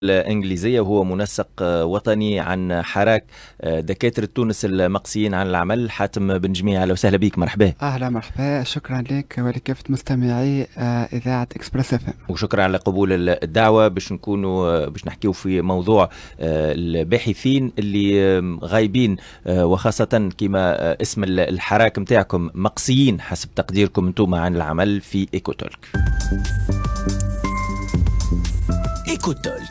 الإنجليزية، وهو منسق وطني عن حراك دكاترة تونس المقصيين عن العمل. حاتم بن جميع، أهلا وسهلا بك. مرحبا. أهلا مرحبا، شكرا لك ولكافة مستمعي إذاعة إكسبرس FM. وشكرا على قبول الدعوة باش نحكيو في موضوع الباحثين اللي غايبين، وخاصة كما اسم الحراك متاعكم مقصيين حسب تقديركم انتم عن العمل في إيكوتولك. إيكوتولك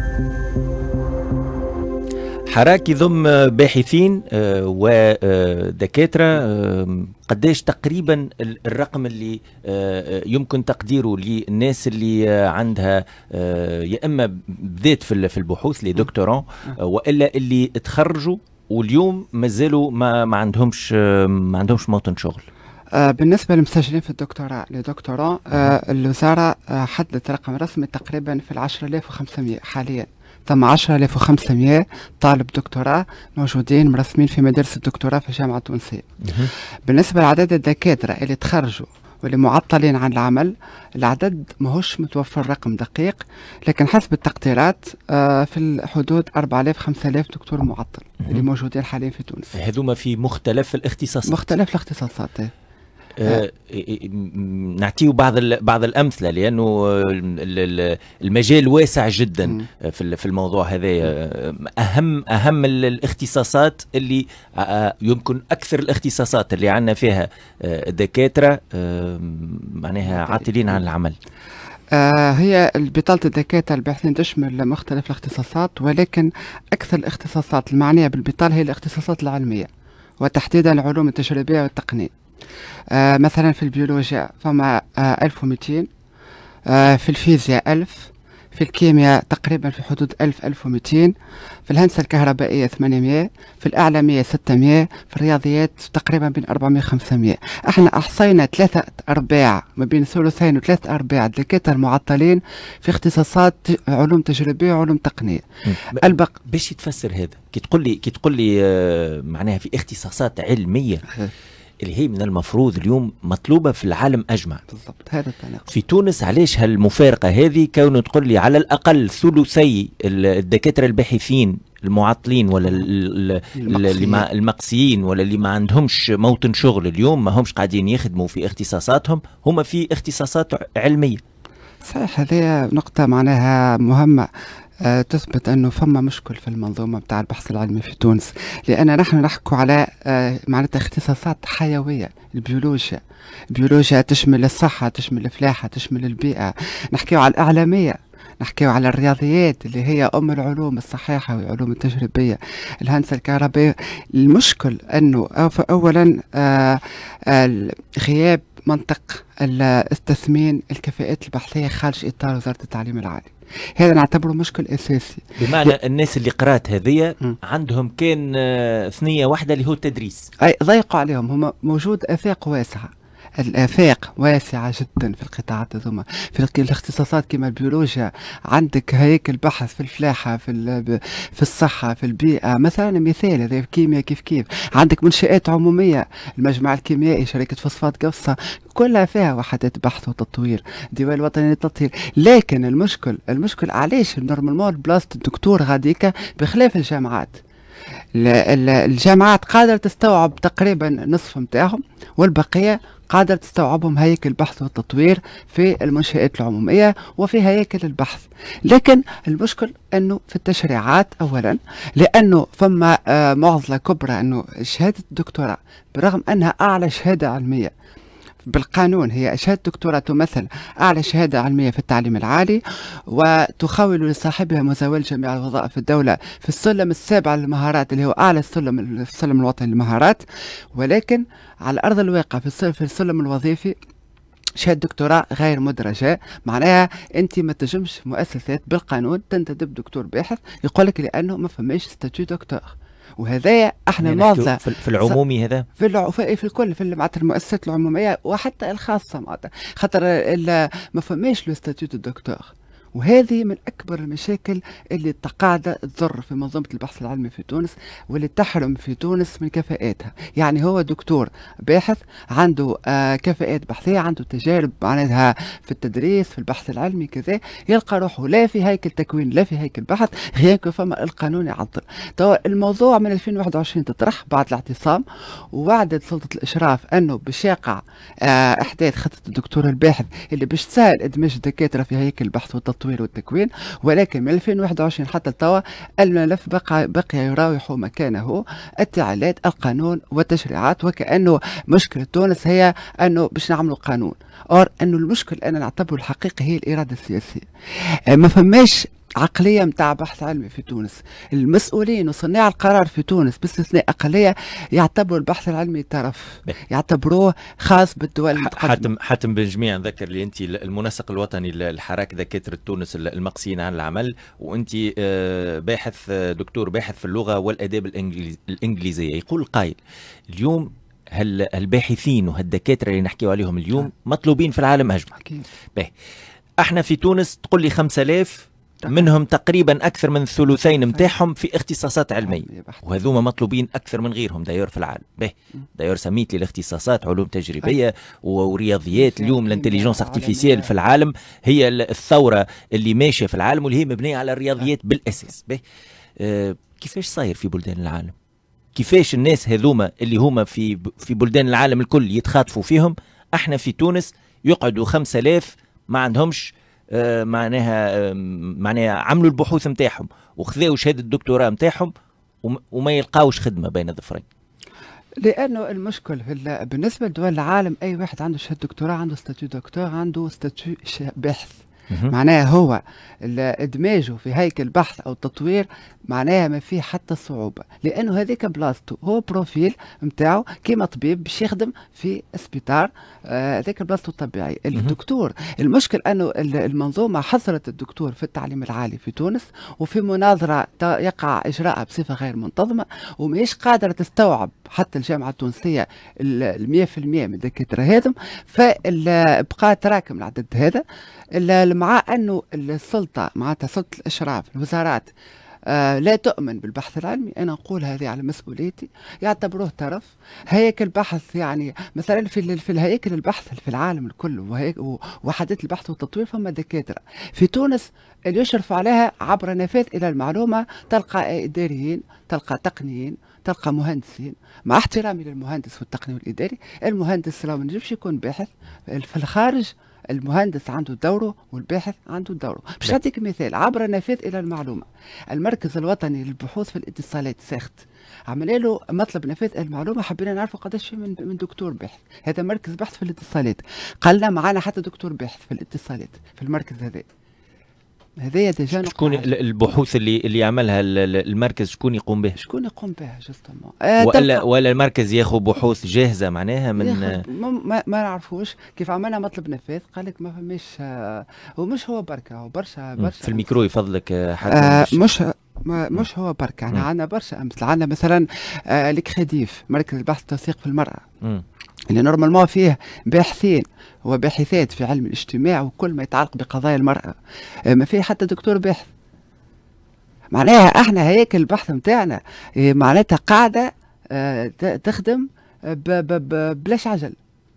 حراك يضم باحثين ودكاترة. قداش تقريبا الرقم اللي يمكن تقديره للناس اللي عندها يا إما بدات في البحوث لي دكتوراه، وإلا اللي تخرجوا واليوم مازالوا ما عندهمش موطن شغل؟ بالنسبة للمسجلين في الدكتوراه الوزارة حددت رقم رسمي تقريبا في 10,500 حاليا. ثم 10,500 طالب دكتوراه موجودين مرسمين في مدارس الدكتوراه في الجامعة التونسية. بالنسبة لعدد الدكاترة اللي تخرجوا واللي معطلين عن العمل، العدد ماهوش متوفر رقم دقيق، لكن حسب التقديرات في الحدود 4,000-5,000 دكتور معطل اللي موجودين حاليا في تونس. هذوما في مختلف الاختصاصات. مختلف الاختصاصات. نعطيه بعض الأمثلة، لأنه المجال واسع جدا في الموضوع هذا. أهم الاختصاصات اللي يمكن أكثر الاختصاصات اللي عنا فيها دكاترة معناها عاطلين عن العمل. هي بطالة الدكاترة الباحثين تشمل مختلف الاختصاصات، ولكن أكثر الاختصاصات المعنية بالبطالة هي الاختصاصات العلمية، وتحديدا العلوم التجريبية والتقنية. مثلا في البيولوجيا فما 1200، في الفيزياء 1000، في الكيمياء تقريبا في حدود 1000-1200، في الهندسة الكهربائية 800، في الإعلامية 600، في الرياضيات تقريبا بين 400-500. احنا أحصينا 3/4 ما بين ثلثين و3/4 دكاترة معطلين في اختصاصات علوم تجريبية وعلوم تقنية. باش يتفسر هذا كي تقول لي معناها في اختصاصات علمية اللي هي من المفروض اليوم مطلوبة في العالم أجمع. بالضبط، هذا التناقض في تونس. علاش هالمفارقة هذه؟ كون تقول لي على الأقل ثلثي الدكاترة الباحثين المعطلين ولا المقصيين ولا اللي ما عندهمش موطن شغل اليوم، ما همش قاعدين يخدموا في اختصاصاتهم، هم في اختصاصات علمية. صحيح، هذه نقطة معناها مهمة تثبت أنه فما مشكل في المنظومة بتاع البحث العلمي في تونس، لأن نحن نحكو على معناتها اختصاصات حيوية. البيولوجيا تشمل الصحة، تشمل الفلاحة، تشمل البيئة. نحكيو على الإعلامية، نحكيو على الرياضيات اللي هي أم العلوم الصحيحة والعلوم التجريبية، الهندسة الكهربائية. المشكل أنه أولا غياب منطق التثمين الكفاءات البحثية خارج إطار وزارة التعليم العالي. هذا نعتبره مشكل أساسي. بمعنى الناس اللي قرأت هذه عندهم كان ثنية واحدة اللي هو التدريس، أي ضيقوا عليهم. هم موجود آفاق واسعة، الآفاق واسعة جدا في القطاعات هذوما. في الاختصاصات كما البيولوجيا عندك هيكل بحث في الفلاحة، في الصحة، في البيئة. مثلا مثال هذا الكيمياء كيف عندك منشآت عمومية، المجمع الكيميائي، شركة فوسفات قفصة، كلها فيها وحدات بحث وتطوير، ديوان وطني للتطهير. لكن المشكل علاش نورمالمون بلاصة الدكتور غاديكا بخلاف الجامعات. الجامعات قادرة تستوعب تقريبا نصف متاعهم، والبقية قادرة تستوعبهم هيكل البحث والتطوير في المنشآت العمومية وفي هيكل البحث. لكن المشكل أنه في التشريعات أولا، لأنه فما معضلة كبرى أنه شهادة الدكتوراه برغم أنها أعلى شهادة علمية بالقانون، هي شهادة دكتوراه تمثل أعلى شهادة علمية في التعليم العالي، وتخول لصاحبها مزاولة جميع الوظائف الدولة في السلم السابع للمهارات اللي هو أعلى السلم الوطني للمهارات. ولكن على أرض الواقع في السلم الوظيفي شهادة دكتوراه غير مدرجة. معناها أنت ما تجمش مؤسسات بالقانون تنتدب دكتور باحث، يقولك لأنه ما فماش ستاتيو دكتور. وهذا احنا معضله في العمومي، هذا في الكل، في معناتها المؤسسات العموميه وحتى الخاصه، معناتها خاطر ما فماش لو ستاتيو دو دكتور. وهذه من أكبر المشاكل اللي قاعدة تضر في منظومة البحث العلمي في تونس، واللي تحرم في تونس من كفاءاتها. يعني هو دكتور باحث عنده كفاءات بحثية، عنده تجارب معناتها في التدريس في البحث العلمي كذا، يلقى روحه لا في هيكل تكوين لا في هيكل بحث، غير فما القانون يعطل. الموضوع من 2021 تطرح بعد الاعتصام، ووعدت سلطة الإشراف أنه باش يقع إحداث خطة الدكتور الباحث اللي باش تسهل إدماج الدكاترة في هيكل البحث والتطوير والتكوين. ولكن من 2021 حتى التوا الملف بقي يراوح مكانه التعليلات القانون والتشريعات، وكأنه مشكلة تونس هي أنه باش نعملوا قانون، أنه المشكل أنا نعتبره الحقيقي هي الإرادة السياسية. ما فماش عقلية متاع بحث علمي في تونس. المسؤولين وصناع القرار في تونس باستثناء أقلية يعتبروا البحث العلمي طرف، يعتبروه خاص بالدول المتقدمة. حاتم بن جميع، نذكر اللي أنت المنسق الوطني للحراك دكاترة تونس المقصيين عن العمل، وأنت باحث دكتور باحث في اللغة والآداب الإنجليزية. يقول قائل اليوم الباحثين وهالدكاترة اللي نحكيوا عليهم اليوم مطلوبين في العالم أجمع. احنا في تونس تقول لي 5000 منهم تقريبا أكثر من الثلثين متاعهم في اختصاصات علمية، وهذوما مطلوبين أكثر من غيرهم داير في العالم. داير سميت لي الاختصاصات علوم تجريبيه ورياضيات. اليوم الانتليجنس ارتيفيسيال في العالم هي الثورة اللي ماشية في العالم، واللي هي مبنية على الرياضيات بالأساس. كيفاش صاير في بلدان العالم؟ كيفاش الناس هذوما اللي هما في بلدان العالم الكل يتخاطفوا فيهم؟ احنا في تونس يقعدوا 5000 ما عندهمش معناها عملوا البحوث نتاعهم وخذوا شهاده الدكتوراه نتاعهم وما يلقاوش خدمه بين الظفرين. لانه المشكل بالنسبه لدول العالم اي واحد عنده شهاده دكتوراه عنده ستاتيو دكتور عنده ستاتيو باحث. معناها هو ادماجه في هيكل بحث او تطوير معناها ما فيه حتى صعوبه، لانه هذيك بلاصتو هو بروفيل نتاعو كيما طبيب باش يخدم في اسبيطار، هذيك بلاصتو الطبيعي. الدكتور المشكل انه المنظومه حصرت الدكتور في التعليم العالي في تونس، وفي مناظره يقع اجراءها بصفه غير منتظمه، وماهيش قادره تستوعب حتى الجامعه التونسيه 100% من الدكاتره هذم، فبقى تراكم العدد هذا. مع أنه السلطة معناتها سلطة الإشراف الوزارات لا تؤمن بالبحث العلمي، أنا أقول هذه على مسؤوليتي، يعتبروه طرف. هيكل بحث يعني مثلا في الهيكل البحث في العالم الكل ووحدات البحث والتطوير فما دكاترة. في تونس اللي يشرف عليها عبر نفاذ إلى المعلومة تلقى إداريين، تلقى تقنيين، تلقى مهندسين. مع احترامي للمهندس والتقني والإداري، المهندس لو ما نجمش يكون باحث في الخارج، المهندس عنده دوره والباحث عنده دوره. باش نعطيك مثال عبر النفاذ الى المعلومه، المركز الوطني للبحوث في الاتصالات ساخت عمل له مطلب نفاذ المعلومه، حبينا نعرفوا قداش من دكتور باحث. هذا مركز بحث في الاتصالات، قالنا معنا حتى دكتور باحث في الاتصالات في المركز هذايا ديجا. شكون البحوث اللي يعملها المركز؟ شكون يقوم بها؟ شكون يقوم بها جوستومون؟ ولا المركز ياخذ بحوث جاهزه معناها من ما نعرفوش كيف عملنا مطلب نفاذ، قال لك ما فماش. ومش هو بركه، هو برشا في الميكرو يفضلك حتى مش هو بركه. احنا عندنا برشا امثله. عندنا مثلا الكريديف مركز البحث والتوثيق في المراه، اللي نورمالمون فيه باحثين وباحثات في علم الاجتماع وكل ما يتعلق بقضايا المرأة، ما فيه حتى دكتور باحث. معناها احنا هيك البحث متاعنا معناتها قاعدة تخدم بلاش عجل.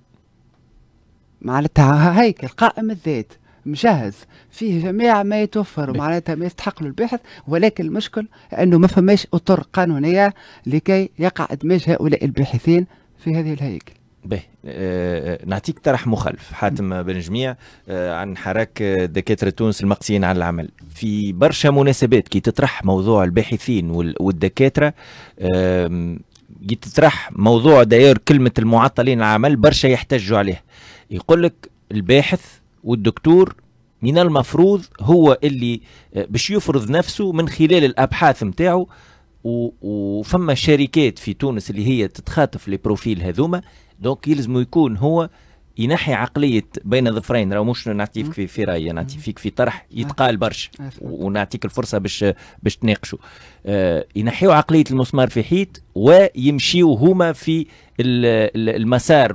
معناتها هيكل قائم الذات مجهز فيه جميع ما يتوفر معناتها ما يستحق له الباحث، ولكن المشكل انه ما فماش اطر قانونية لكي يقع ادماج هؤلاء الباحثين في هذه الهيكل. نعطيك طرح مخالف حاتم بن جميع عن حراك دكاترة تونس المقصيين على العمل. في برشا مناسبات كي تطرح موضوع الباحثين والدكاترة، كي تطرح موضوع داير كلمة المعطلين على العمل، برشا يحتجوا عليه. يقول لك الباحث والدكتور من المفروض هو اللي باش يفرض نفسه من خلال الأبحاث متاعه، وفما شركات في تونس اللي هي تتخاطف لي بروفيل هذوما، دونك يلزم يكون هو ينحي عقلية بين ظفرين. راه مش نعطيك في رأي، نعطي فيك في طرح يتقال برشا ونعطيك الفرصة باش تناقشوا. ينحيوا عقلية المسمار في حيط ويمشيوا هما في المسار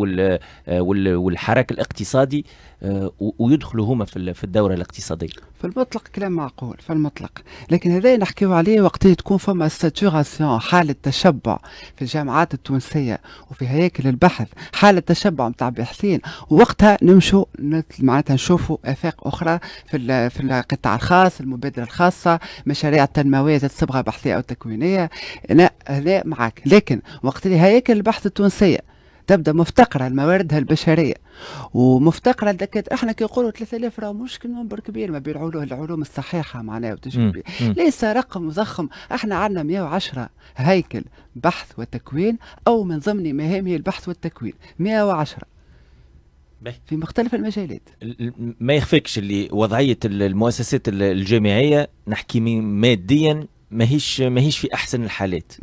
والحراك الاقتصادي، ويدخلوا هما في الدورة الاقتصادية. في المطلق كلام معقول في المطلق، لكن هذا نحكيو عليه وقت تكون فما ساتوراسيون، حالة تشبع في الجامعات التونسية وفي هياكل البحث، حالة تشبع متاع باحثين، ووقتها نمشوا معناتها نشوفوا آفاق أخرى في القطاع الخاص، المبادرة الخاصة، مشاريع تنموية ذات صبغة بحثية أو تكوينية. أنا هنا معك، لكن وقت اللي هياكل البحث التونسية تبدا مفتقره لمواردها البشريه ومفتقره الدكاتره، احنا كي نقولوا 3000 راه مشكل منبر كبير ما بين العلوم الصحيحه معناها وتجربيه، ليس رقم ضخم. احنا عندنا 110 هيكل بحث وتكوين او من ضمن مهامه البحث والتكوين 110 في مختلف المجالات. ما يخفيكش اللي وضعيه المؤسسات الجامعيه نحكي ماديا ماهيش في احسن الحالات،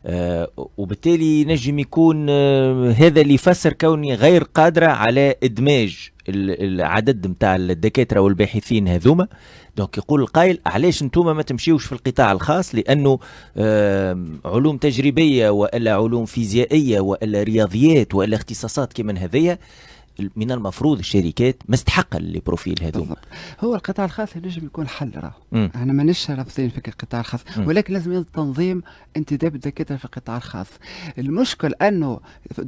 وبالتالي نجم يكون هذا اللي يفسر كوني غير قادره على ادماج العدد نتاع الدكاتره والباحثين هذوما. دونك يقول القائل علاش انتم ما تمشيوش في القطاع الخاص، لانه علوم تجريبيه والا علوم فيزيائيه والا رياضيات والا اختصاصات كمن هذيا من المفروض الشركات مستحقه للبروفيل هذوما. هو القطاع الخاص ينجم يكون حل، راه احنا مانيش رافضين فكره القطاع الخاص، ولكن لازم يكون تنظيم انتداب الدكاتره في القطاع الخاص. المشكل انه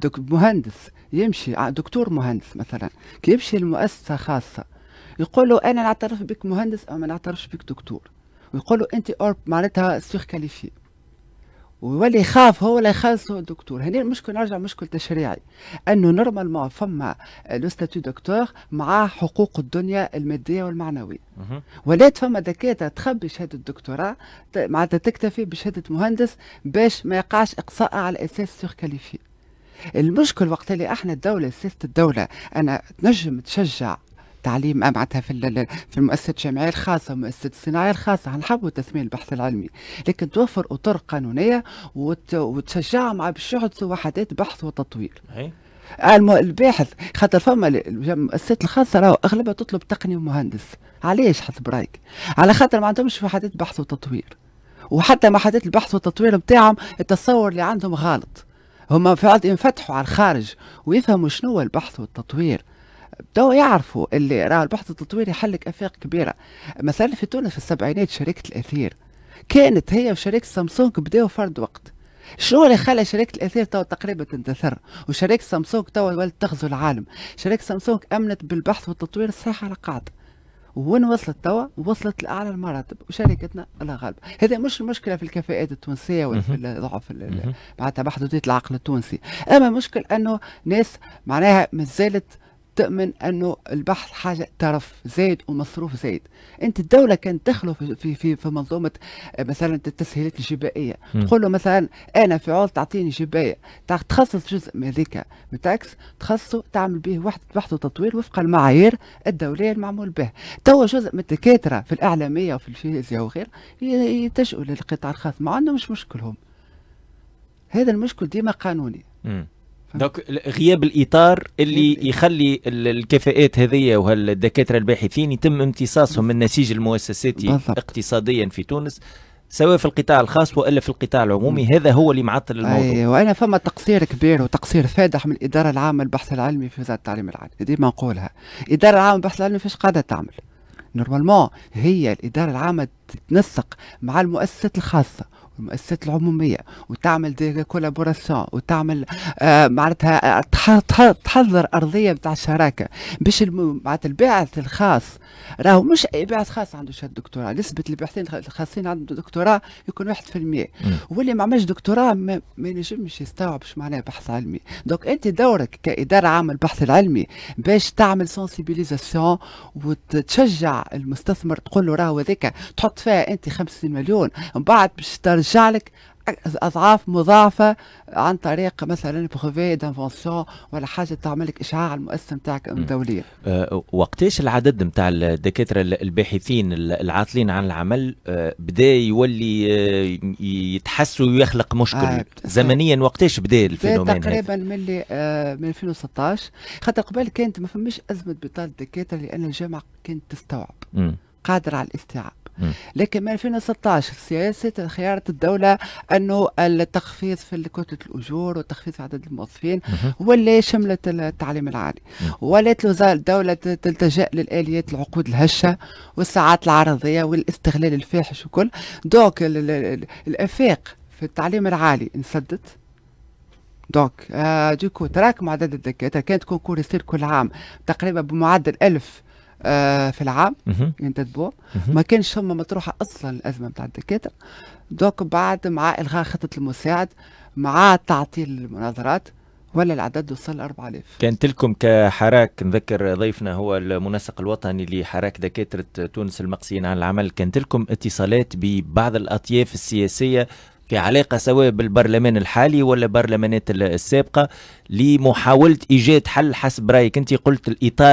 مهندس يمشي، دكتور مهندس مثلا كي يمشي لمؤسسه خاصه يقول له انا نعترف بك مهندس او ما نعترفش بك دكتور، ويقول له انت معناتها سيغ كاليفي، ويولي يخاف هو ولا يخلص هو الدكتور. هنا المشكل نرجع مشكل تشريعي، انه نورمالمون فما لو ستاتيو دكتور مع حقوق الدنيا الماديه والمعنويه، ولات فما دكاتره تخبي شهاده الدكتوراه معناتها تكتفي بشهاده مهندس باش ما يقعش اقصاء على اساس سيغ كاليفي. المشكل وقت اللي احنا الدوله سياسه الدوله انا تنجم تشجع تعليم معناتها في المؤسسات الجامعيه الخاصه والمؤسسات الصناعيه الخاصه، نحبوا تسميه البحث العلمي، لكن توفر اطر قانونيه وتشجعهم مع باش يحدثوا وحدات بحث وتطوير. الباحث خاطر فما المؤسسات الخاصه راهو اغلبها تطلب تقني ومهندس، علاش حسب رايك؟ على خاطر ما عندهمش وحدات بحث وتطوير، وحتى وحدات البحث والتطوير نتاعهم التصور اللي عندهم غلط. هما فعلا ينفتحوا على الخارج ويفهموا شنو هو البحث والتطوير، بدأوا يعرفوا اللي راه البحث التطويري يحلك افاق كبيره. مثلا في تونس في السبعينات شركه الاثير كانت هي وشركه سامسونج بداوا فرد وقت. شنو اللي خلى شركه الاثير تو تقريبا تندثر وشركه سامسونج تو ولات تغزو العالم؟ شركه سامسونج امنت بالبحث والتطوير الصحه على قاعده، وين وصلت توا؟ وصلت لاعلى المراتب، وشركتنا لا غالب. هذا مش المشكله في الكفاءات التونسيه ولا في ضعف معناتها محدوديه العقل التونسي، اما مشكل انه ناس معناها مازالت تؤمن انه البحث حاجه ترف زايد ومصروف زايد. انت الدوله كانت تدخله في منظومه مثلا التسهيلات الجبائيه، تقول له مثلا انا في عوض تعطيني جبايه تخصص جزء من ذيك بتاكس تخصصه تعمل به وحده بحث وتطوير وفق المعايير الدوليه المعمول به. تو جزء من الدكاتره في الاعلاميه وفي الفيزياء وغير يتجهوا للقطاع الخاص، ما عندهمش مشكلهم. هذا المشكل ديما قانوني. دونك غياب الاطار اللي يخلي الكفاءات هذه وهالدكاتره الباحثين يتم امتصاصهم من النسيج المؤسساتي اقتصاديا في تونس، سواء في القطاع الخاص والا في القطاع العمومي. هذا هو اللي معطل الموضوع. وانا فما تقصير كبير وتقصير فادح من الاداره العامه للبحث العلمي في وزاره التعليم العالي، ديما نقولها. الاداره العامه للبحث العلمي فاش قاعده تعمل؟ نورمالمون هي الاداره العامه تتنسق مع المؤسسات الخاصه المؤسسات العموميه وتعمل دي كولابوراسيون وتعمل معناتها تحضر ارضيه بتاع الشراكه باش معناتها الباحث الخاص راهو مش اي باحث خاص عنده شهاده دكتوراه. نسبه الباحثين الخاصين عندهم دكتوراه يكون 1%، واللي ما عملش دكتوراه ما ينجمش يستوعب شو معناه بحث علمي. دونك انت دورك كاداره عامه البحث العلمي باش تعمل سنسيبيليزاسيون وتشجع المستثمر، تقول له راهو هذاك تحط فيها انت 50 مليون من بعد باش ترجع لك اضعاف مضاعفه عن طريق مثلا بروفي دانفونسيون ولا حاجه تعمل لك اشعاع على المؤسسه نتاعك الدوليه. وقتاش العدد نتاع الدكاتره الباحثين العاطلين عن العمل بدا يولي يتحسوا ويخلق مشكل زمنيا؟ وقتاش بدا الفينومين تقريبا من 2016، خاطر قبل كانت ما فماش ازمه بطاله الدكاتره لان الجامعه كانت تستوعب قادره على الاستيعاب. لكن من 2016 سياسة خيارة الدولة أنه التخفيض في كتلة الأجور والتخفيض في عدد الموظفين واللي شملت التعليم العالي، ولات الدولة تلتجأ للآليات العقود الهشة والساعات العرضية والاستغلال الفاحش وكل. دوك الآفاق في التعليم العالي انسدت. دوك دوكو تراكم عدد الدكاترة، كانت كونكور يصير كل عام تقريبا بمعدل 1000 في العام ينتدبوا، ما كانش ثم مطروحة أصلا الأزمة بتاع الدكاترة. دوك بعد مع إلغاء خطة المساعد مع تعطيل المناظرات ولا العدد وصل 4000. كانت لكم كحراك، نذكر ضيفنا هو المنسق الوطني لحراك دكاترة تونس المقصيين عن العمل، كانت لكم اتصالات ببعض الأطياف السياسية في علاقة سواء بالبرلمان الحالي ولا برلمانات السابقة لمحاولة إيجاد حل؟ حسب رأيك أنت قلت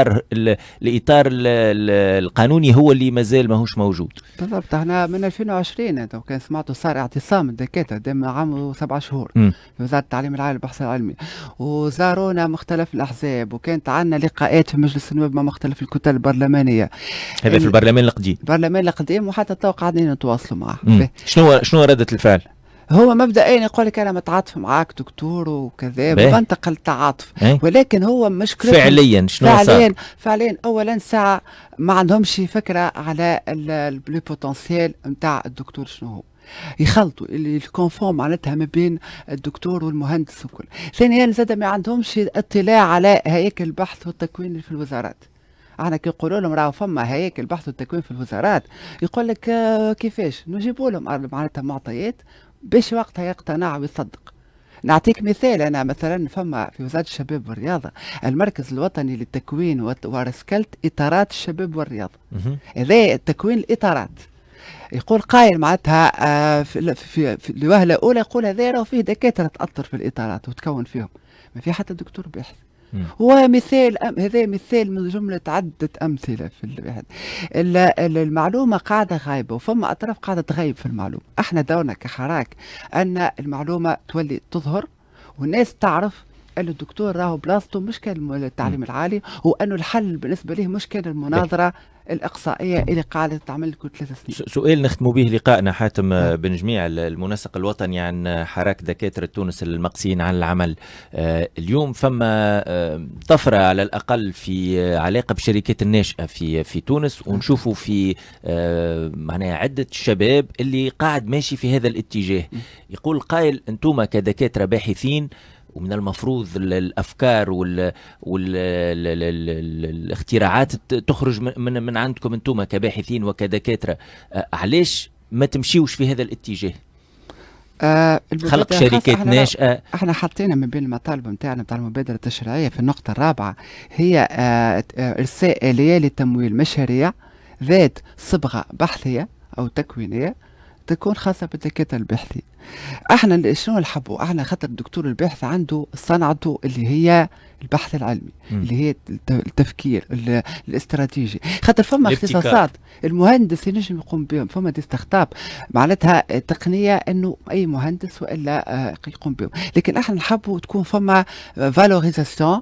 الإطار القانوني هو اللي مازال ماهوش موجود. بالضبط. احنا من 2020 كان سمعتوا صار اعتصام الدكاترة دام عام 7 شهور في وزارة التعليم العالي والبحث العلمي، وزارونا مختلف الأحزاب، وكانت عندنا لقاءات في مجلس النواب مع مختلف الكتل البرلمانية. هذا في البرلمان القديم. البرلمان القديم، وحتى تو قاعدين نتواصلوا معه. شنو ردة الفعل؟ هو مبدئيا يقول لك انا متعاطف معاك دكتور وكذا، بمنطق التعاطف، ولكن هو مشكلة فعليا شنو صار؟ فعليا اولا ساعه ما عندهمش فكره على البلو بوتنسيال نتاع الدكتور شنو هو، يخلطوا اللي الكونفورم معناتها ما بين الدكتور والمهندس وكل. ثانيا زاد ما عندهمش اطلاع على هياكل البحث والتكوين اللي في الوزارات. احنا كي نقولوا لهم راهو فما هياكل البحث والتكوين في الوزارات، يقول لك كيفاش نجيبوا لهم معناتها معطيات باش وقتها يقتنع ويصدق. نعطيك مثال، أنا مثلا فما في وزارة الشباب والرياضة المركز الوطني للتكوين ورسكلت إطارات الشباب والرياضة. هذا التكوين الإطارات، يقول قائل معناتها في الوهلة الأولى يقول هذا راه فيه دكاترة تأطر في الإطارات وتكون فيهم، ما في حتى دكتور باحث. ومثال هذا مثال من جملة عدة أمثلة في الواحد. المعلومة قاعدة غايبة، وفما أطراف قاعدة تغيب في المعلومة. احنا دورنا كحراك أن المعلومة تولي تظهر والناس تعرف أن الدكتور راهو بلاصته مش كان التعليم العالي، وأنه الحل بالنسبة له مش كان المناظرة الإقصائية اللي قاعدة تعمل كل 3 سنين. سؤال نختم به لقائنا حاتم بن جميع، المنسق الوطني عن حراك دكاترة تونس المقصيين عن العمل. اليوم فما طفرة على الأقل في علاقة بالشركات الناشئة في تونس، ونشوفوا في معناها عدة شباب اللي قاعد ماشي في هذا الاتجاه. يقول قائل أنتم كدكاترة باحثين ومن المفروض الافكار والاختراعات تخرج من عندكم انتم كباحثين وكدكاتره، علاش ما تمشيوش في هذا الاتجاه؟ خلق شركات ناشئه. احنا حطينا من بين المطالب نتاعنا نتاع المبادره التشريعيه في النقطه الرابعه هي ارساء اليه لتمويل مشاريع ذات صبغه بحثيه او تكوينيه تكون خاصه بالدكاتره الباحثين. احنا شنو نحبوا؟ احنا خاطر الدكتور الباحث عنده صنعته اللي هي البحث العلمي، اللي هي التفكير الاستراتيجي. خاطر فما اختصاصات المهندس ينجم يقوم بهم، فما ديستخطاب معناتها تقنيه انه اي مهندس والا يقوم بهم، لكن احنا نحبوا تكون فما فالوريزاسيون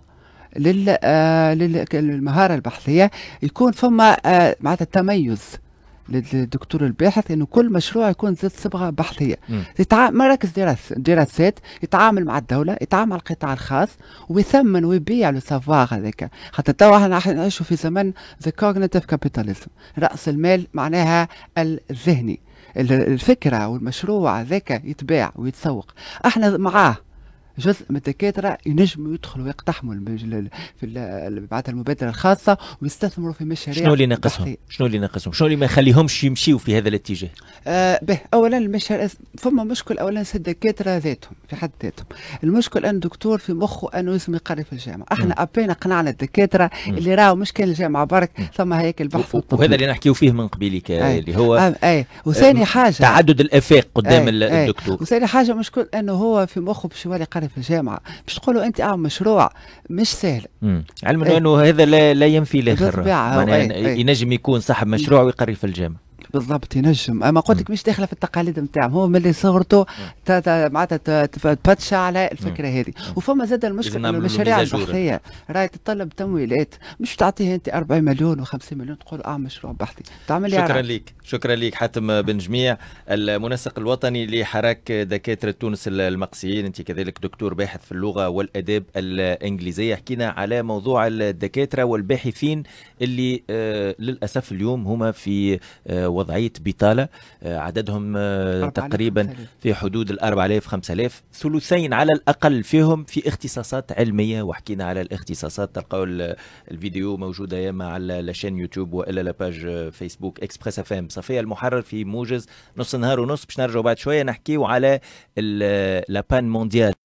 للمهاره البحثيه، يكون فما معناتها تميز للدكتور الباحث انه كل مشروع يكون ذات صبغه بحثيه، مراكز دراسات، يتعامل مع الدوله، يتعامل مع القطاع الخاص، ويثمن ويبيع لو سافوار هذاك. حتى توا احنا نعيشوا في زمن ذا كوغنيتيف كابيتاليزم، راس المال معناها الذهني، الفكره والمشروع هذاك يتباع ويتسوق. احنا معاه جزء من الدكاتره ينجموا يدخلوا ويقتحموا في بعد المبادره الخاصه ويستثمروا في مشاريع. شنو اللي ناقصهم؟ شنو اللي ما يخليهمش يمشيوا في هذا الاتجاه؟ اولا المشاريع فما مشكل. اولا الدكاتره ذاتهم في حد ذاتهم، المشكل ان الدكتور في مخه انه لازم يقري في الجامعه. احنا ابينا قنعنا الدكاتره اللي راهو مش كان الجامعه برك، ثم هياكل البحث والتطوير، وهذا اللي نحكيو فيه من قبيلك اللي هو وثاني حاجه تعدد الافاق قدام الدكتور. وثاني حاجه مشكل انه هو في مخه باش يولي يقري في الجامعه، باش تقولوا انت مشروع مش سهل، علما انه هذا لا ينفي الاخر، ينجم يكون صاحب مشروع ويقري في الجامعه. بالضبط ينجم، اما قلت لك مش داخله في التقاليد نتاعهم، هو من اللي صغرته معناتها تبتشى على الفكره هذه. وفما زاد المشكله انه المشاريع البحثيه راهي تتطلب تمويلات، مش تعطيه انت 40 مليون و50 مليون تقول مشروع بحثي تعمل. شكرا لك، شكرا لك حاتم بن جميع، المنسق الوطني لحراك دكاتره تونس المقصيين، انت كذلك دكتور باحث في اللغه والاداب الانجليزيه. حكينا على موضوع الدكاتره والباحثين اللي للاسف اليوم هما في وضعية بطالة، عددهم تقريبا في حدود 4000 5000، ثلثين على الأقل فيهم في اختصاصات علمية. وحكينا على الاختصاصات، تلقاو الفيديو موجودة يا مع لاشين يوتيوب وإلا لاباج فيسبوك إكسبريس اف ام صفية المحرر في موجز نص نهار ونص. باش نرجعوا بعد شوية نحكيو على لابان مونديال